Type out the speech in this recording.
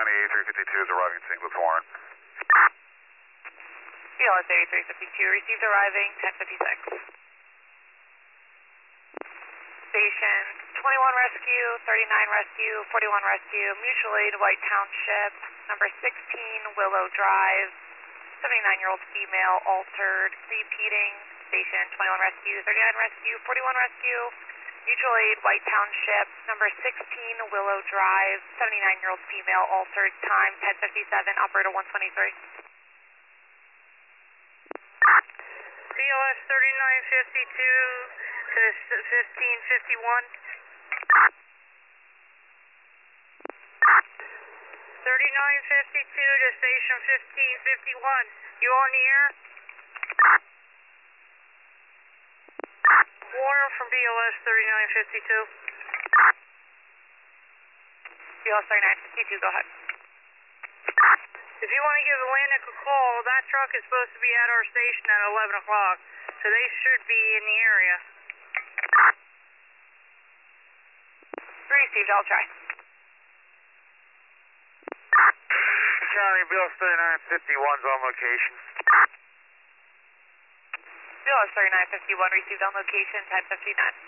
County 8352 is arriving St. Louis Warren. BLS 8352 received arriving 1056. Station 21 Rescue, 39 Rescue, 41 Rescue, Mutual Aid, White Township, number 16, Willow Drive, 79-year-old female, altered, repeating, Station 21 Rescue, 39 Rescue, 41 Rescue, Mutual Aid, White Township, number 16, Willow Drive, 79-year-old female, altered, time 10:57, operator 123. BLS 3952 to 1551. 3952 to station 1551. You on the air? Warner from BLS 3952. BLS 3952, go ahead. If you want to give Atlantic a call, that truck is supposed to be at our station at 11 o'clock, so they should be in the area. Received, I'll try. County BLS 3951's on location. BLS 3951 received on location 10:59.